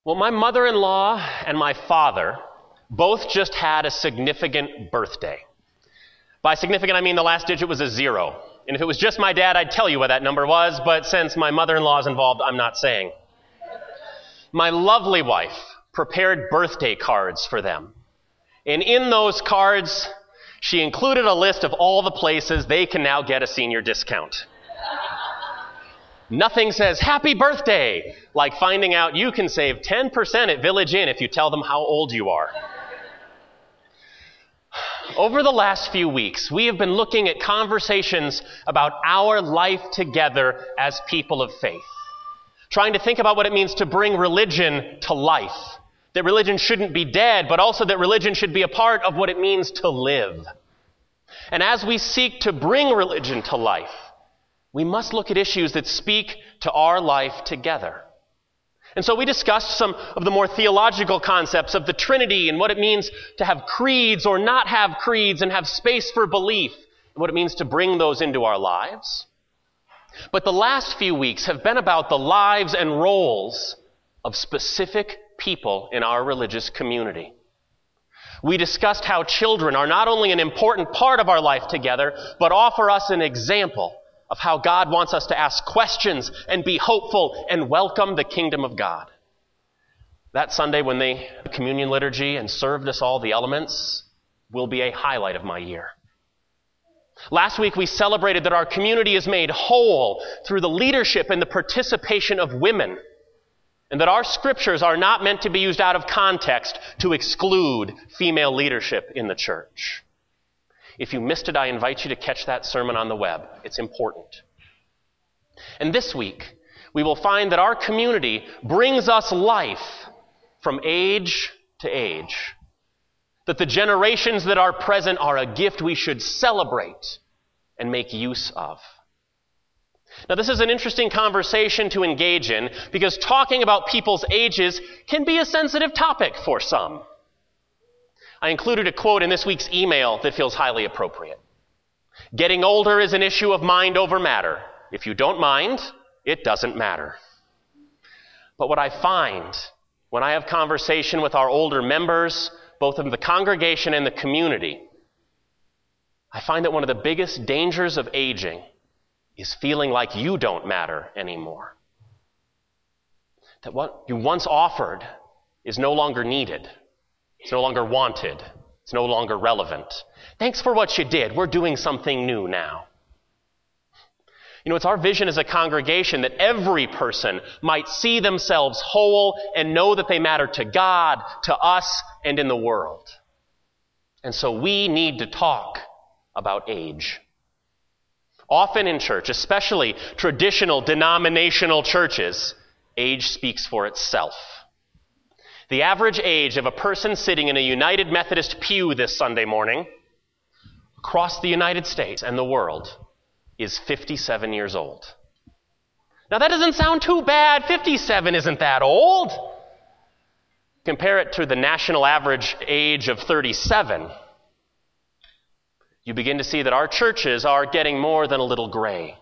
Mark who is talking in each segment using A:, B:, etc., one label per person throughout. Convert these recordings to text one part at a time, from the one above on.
A: Well, my mother-in-law and my father both just had a significant birthday. By significant, I mean the last digit was a 0. And if it was just my dad, I'd tell you what that number was, but since my mother-in-law is involved, I'm not saying. My lovely wife prepared birthday cards for them. And in those cards, she included a list of all the places they can now get a senior discount. Nothing says happy birthday like finding out you can save 10% at Village Inn if you tell them how old you are. Over the last few weeks, we have been looking at conversations about our life together as people of faith. Trying to think about what it means to bring religion to life. That religion shouldn't be dead, but also that religion should be a part of what it means to live. And as we seek to bring religion to life, we must look at issues that speak to our life together. And so we discussed some of the more theological concepts of the Trinity and what it means to have creeds or not have creeds and have space for belief and what it means to bring those into our lives. But the last few weeks have been about the lives and roles of specific people in our religious community. We discussed how children are not only an important part of our life together, but offer us an example of how God wants us to ask questions and be hopeful and welcome the kingdom of God. That Sunday when they had the communion liturgy and served us all the elements will be a highlight of my year. Last week we celebrated that our community is made whole through the leadership and the participation of women, and that our scriptures are not meant to be used out of context to exclude female leadership in the church. If you missed it, I invite you to catch that sermon on the web. It's important. And this week, we will find that our community brings us life from age to age. That the generations that are present are a gift we should celebrate and make use of. Now, this is an interesting conversation to engage in because talking about people's ages can be a sensitive topic for some. I included a quote in this week's email that feels highly appropriate. Getting older is an issue of mind over matter. If you don't mind, it doesn't matter. But what I find when I have conversation with our older members, both of the congregation and the community, I find that one of the biggest dangers of aging is feeling like you don't matter anymore. That what you once offered is no longer needed. It's no longer wanted. It's no longer relevant. Thanks for what you did. We're doing something new now. You know, it's our vision as a congregation that every person might see themselves whole and know that they matter to God, to us, and in the world. And so we need to talk about age. Often in church, especially traditional denominational churches, age speaks for itself. The average age of a person sitting in a United Methodist pew this Sunday morning across the United States and the world is 57 years old. Now that doesn't sound too bad. 57 isn't that old. Compare it to the national average age of 37. You begin to see that our churches are getting more than a little gray.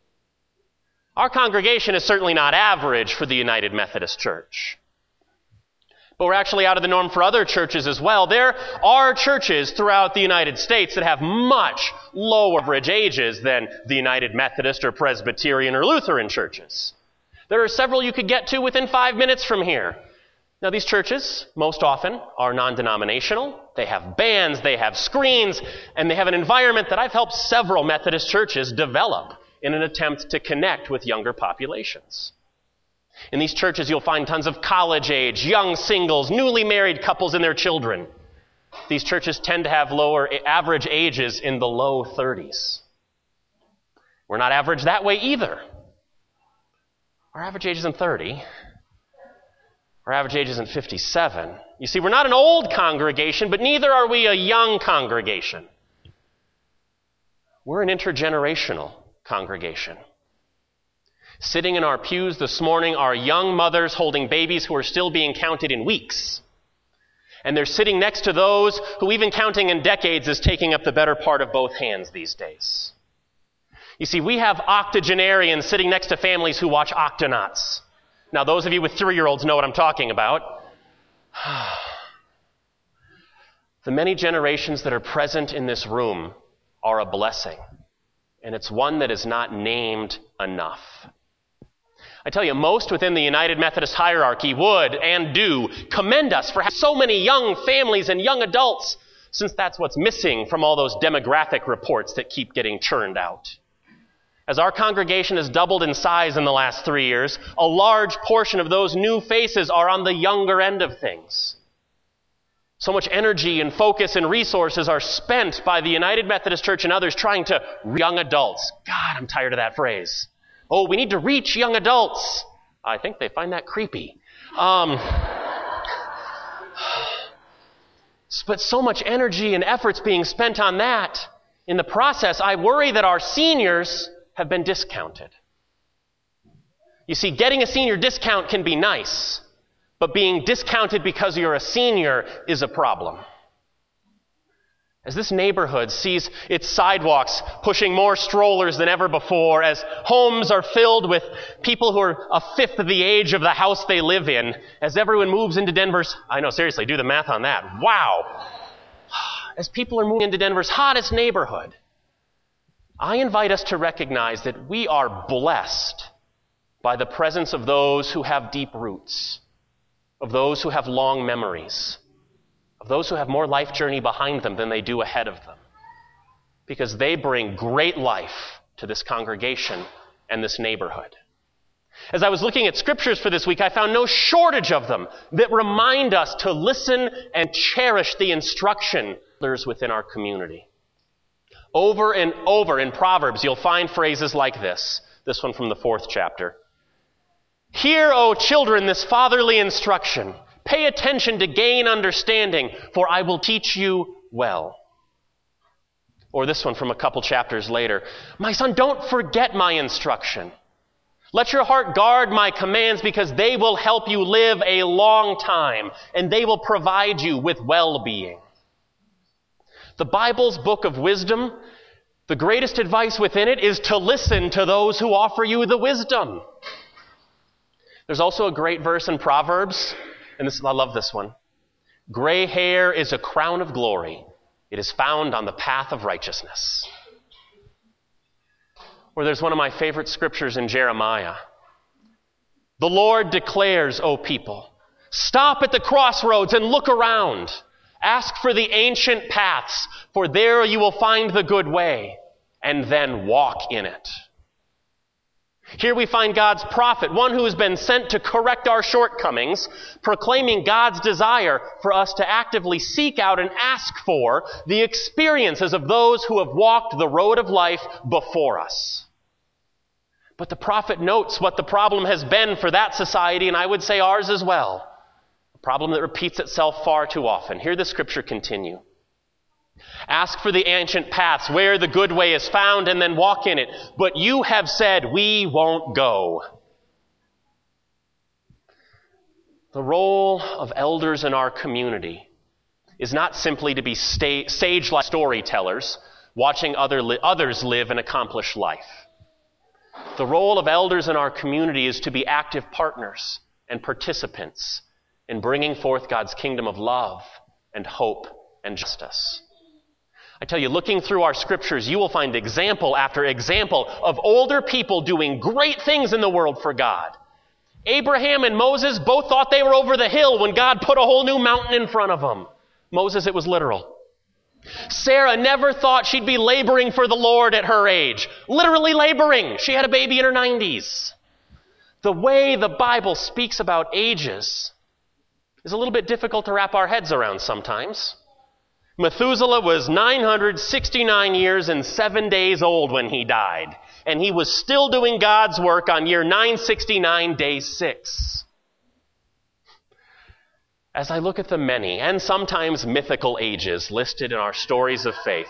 A: Our congregation is certainly not average for the United Methodist Church. But we're actually out of the norm for other churches as well. There are churches throughout the United States that have much lower average ages than the United Methodist or Presbyterian or Lutheran churches. There are several you could get to within 5 minutes from here. Now these churches, most often, are non-denominational. They have bands, they have screens, and they have an environment that I've helped several Methodist churches develop in an attempt to connect with younger populations. In these churches, you'll find tons of college age, young singles, newly married couples and their children. These churches tend to have lower average ages in the low 30s. We're not average that way either. Our average age isn't 30. Our average age isn't 57. You see, we're not an old congregation, but neither are we a young congregation. We're an intergenerational congregation. Sitting in our pews this morning are young mothers holding babies who are still being counted in weeks. And they're sitting next to those who, even counting in decades, is taking up the better part of both hands these days. You see, we have octogenarians sitting next to families who watch Octonauts. Now, those of you with 3-year-olds know what I'm talking about. The many generations that are present in this room are a blessing, and it's one that is not named enough. I tell you, most within the United Methodist hierarchy would and do commend us for having so many young families and young adults, since that's what's missing from all those demographic reports that keep getting churned out. As our congregation has doubled in size in the last 3 years, a large portion of those new faces are on the younger end of things. So much energy and focus and resources are spent by the United Methodist Church and others trying to reach young adults. God, I'm tired of that phrase. Oh, we need to reach young adults. I think they find that creepy. But so much energy and effort's being spent on that. In the process, I worry that our seniors have been discounted. You see, getting a senior discount can be nice, but being discounted because you're a senior is a problem. As this neighborhood sees its sidewalks pushing more strollers than ever before, as homes are filled with people who are a fifth of the age of the house they live in, as everyone moves into Denver's, I know, seriously, do the math on that. Wow. As people are moving into Denver's hottest neighborhood, I invite us to recognize that we are blessed by the presence of those who have deep roots, of those who have long memories, of those who have more life journey behind them than they do ahead of them, because they bring great life to this congregation and this neighborhood. As I was looking at scriptures for this week, I found no shortage of them that remind us to listen and cherish the instruction within our community. Over and over in Proverbs, you'll find phrases like this. This one from the 4th chapter. Hear, O children, this fatherly instruction. Pay attention to gain understanding, for I will teach you well. Or this one from a couple chapters later. My son, don't forget my instruction. Let your heart guard my commands, because they will help you live a long time, and they will provide you with well-being. The Bible's book of wisdom, the greatest advice within it is to listen to those who offer you the wisdom. There's also a great verse in Proverbs, and I love this one. Gray hair is a crown of glory. It is found on the path of righteousness. Or there's one of my favorite scriptures in Jeremiah. The Lord declares, O people, stop at the crossroads and look around. Ask for the ancient paths, for there you will find the good way, and then walk in it. Here we find God's prophet, one who has been sent to correct our shortcomings, proclaiming God's desire for us to actively seek out and ask for the experiences of those who have walked the road of life before us. But the prophet notes what the problem has been for that society, and I would say ours as well. A problem that repeats itself far too often. Hear the scripture continue. Ask for the ancient paths where the good way is found, and then walk in it. But you have said, we won't go. The role of elders in our community is not simply to be sage-like storytellers, watching others live an accomplished life. The role of elders in our community is to be active partners and participants in bringing forth God's kingdom of love and hope and justice. I tell you, looking through our scriptures, you will find example after example of older people doing great things in the world for God. Abraham and Moses both thought they were over the hill when God put a whole new mountain in front of them. Moses, it was literal. Sarah never thought she'd be laboring for the Lord at her age. Literally laboring. She had a baby in her 90s. The way the Bible speaks about ages is a little bit difficult to wrap our heads around sometimes. Methuselah was 969 years and 7 days old when he died, and he was still doing God's work on year 969, day 6. As I look at the many and sometimes mythical ages listed in our stories of faith,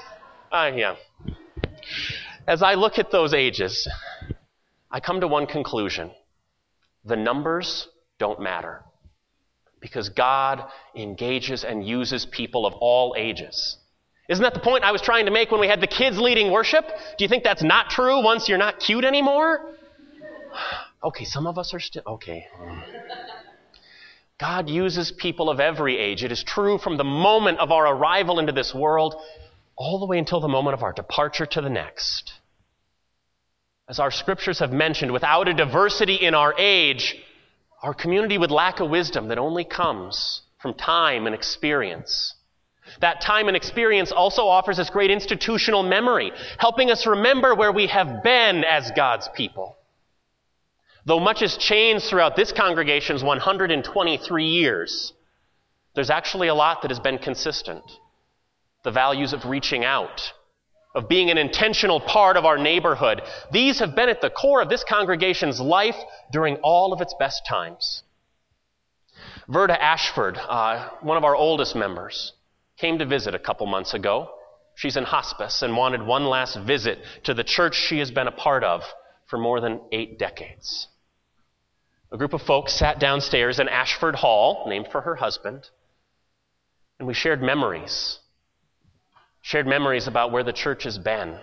A: as I look at those ages, I come to one conclusion. The numbers don't matter. Because God engages and uses people of all ages. Isn't that the point I was trying to make when we had the kids leading worship? Do you think that's not true once you're not cute anymore? Okay, some of us are still, okay. God uses people of every age. It is true from the moment of our arrival into this world all the way until the moment of our departure to the next. As our scriptures have mentioned, without a diversity in our age, our community would lack a wisdom that only comes from time and experience. That time and experience also offers us great institutional memory, helping us remember where we have been as God's people. Though much has changed throughout this congregation's 123 years, there's actually a lot that has been consistent. The values of reaching out, of being an intentional part of our neighborhood, these have been at the core of this congregation's life during all of its best times. Verda Ashford, one of our oldest members, came to visit a couple months ago. She's in hospice and wanted one last visit to the church she has been a part of for more than 8 decades. A group of folks sat downstairs in Ashford Hall, named for her husband, and we shared memories about where the church has been.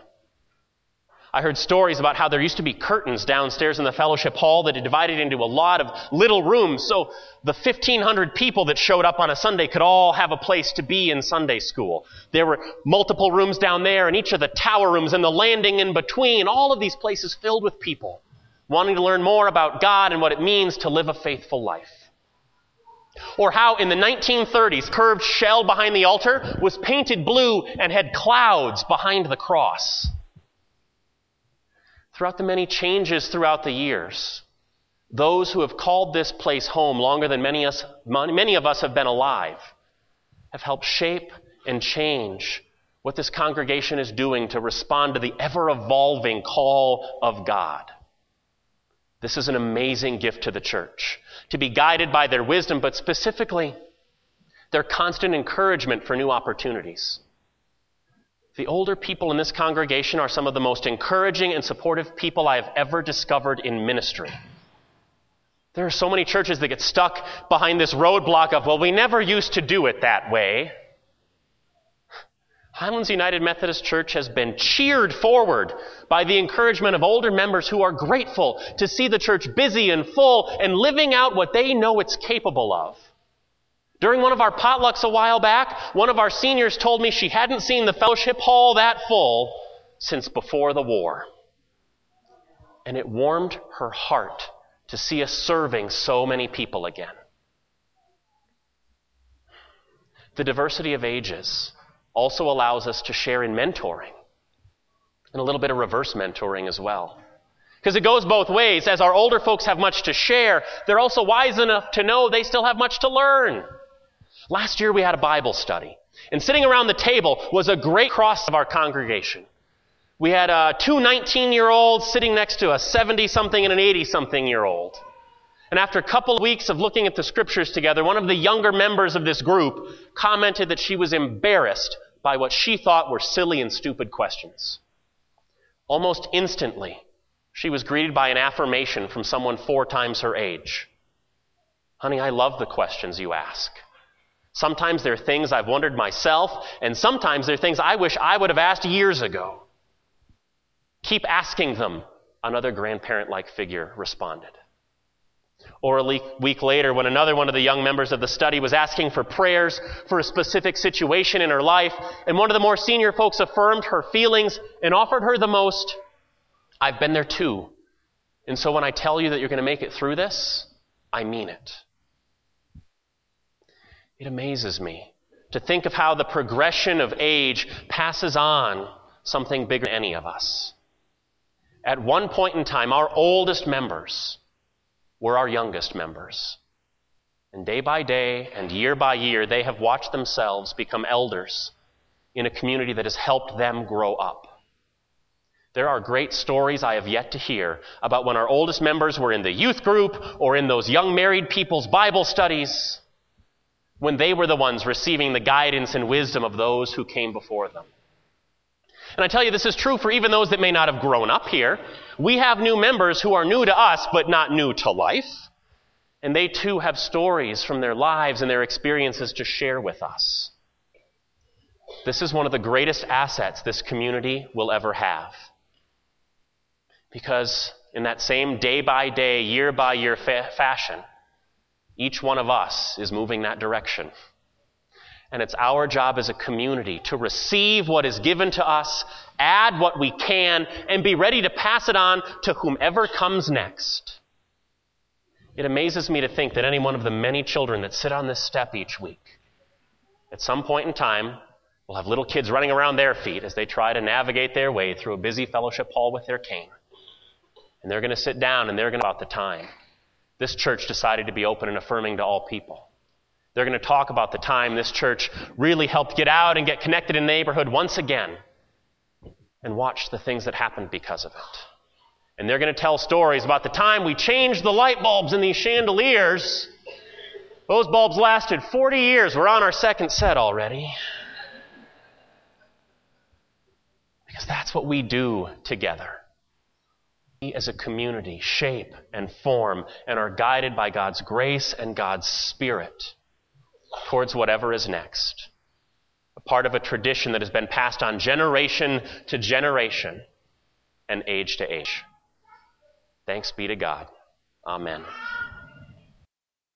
A: I heard stories about how there used to be curtains downstairs in the fellowship hall that had divided into a lot of little rooms, so the 1,500 people that showed up on a Sunday could all have a place to be in Sunday school. There were multiple rooms down there, and each of the tower rooms and the landing in between, all of these places filled with people wanting to learn more about God and what it means to live a faithful life. Or how in the 1930s, curved shell behind the altar was painted blue and had clouds behind the cross. Throughout the many changes throughout the years, those who have called this place home longer than many of us have been alive have helped shape and change what this congregation is doing to respond to the ever-evolving call of God. This is an amazing gift to the church, to be guided by their wisdom, but specifically their constant encouragement for new opportunities. The older people in this congregation are some of the most encouraging and supportive people I have ever discovered in ministry. There are so many churches that get stuck behind this roadblock of, well, we never used to do it that way. Highlands United Methodist Church has been cheered forward by the encouragement of older members who are grateful to see the church busy and full and living out what they know it's capable of. During one of our potlucks a while back, one of our seniors told me she hadn't seen the fellowship hall that full since before the war. And it warmed her heart to see us serving so many people again. The diversity of ages also allows us to share in mentoring and a little bit of reverse mentoring as well. Because it goes both ways. As our older folks have much to share, they're also wise enough to know they still have much to learn. Last year we had a Bible study, and sitting around the table was a great cross of our congregation. We had 2 19-year-olds sitting next to a 70-something and an 80-something-year-old. And after a couple of weeks of looking at the scriptures together, one of the younger members of this group commented that she was embarrassed by what she thought were silly and stupid questions. Almost instantly, she was greeted by an affirmation from someone 4 times her age. Honey, I love the questions you ask. Sometimes they're things I've wondered myself, and sometimes they're things I wish I would have asked years ago. Keep asking them, another grandparent-like figure responded. Or a week later, when another one of the young members of the study was asking for prayers for a specific situation in her life, and one of the more senior folks affirmed her feelings and offered her the most, I've been there too. And so when I tell you that you're going to make it through this, I mean it. It amazes me to think of how the progression of age passes on something bigger than any of us. At one point in time, our oldest members were our youngest members. And day by day and year by year, they have watched themselves become elders in a community that has helped them grow up. There are great stories I have yet to hear about when our oldest members were in the youth group or in those young married people's Bible studies, when they were the ones receiving the guidance and wisdom of those who came before them. And I tell you, this is true for even those that may not have grown up here. We have new members who are new to us, but not new to life. And they too have stories from their lives and their experiences to share with us. This is one of the greatest assets this community will ever have. Because in that same day-by-day, year-by-year fashion, each one of us is moving that direction. And it's our job as a community to receive what is given to us, add what we can, and be ready to pass it on to whomever comes next. It amazes me to think that any one of the many children that sit on this step each week, at some point in time, will have little kids running around their feet as they try to navigate their way through a busy fellowship hall with their cane. And they're going to sit down and they're going to talk about the time this church decided to be open and affirming to all people. They're going to talk about the time this church really helped get out and get connected in the neighborhood once again, and watch the things that happened because of it. And they're going to tell stories about the time we changed the light bulbs in these chandeliers. Those bulbs lasted 40 years. We're on our second set already. Because that's what we do together. We as a community shape and form and are guided by God's grace and God's Spirit towards whatever is next. A part of a tradition that has been passed on generation to generation and age to age. Thanks be to God. Amen.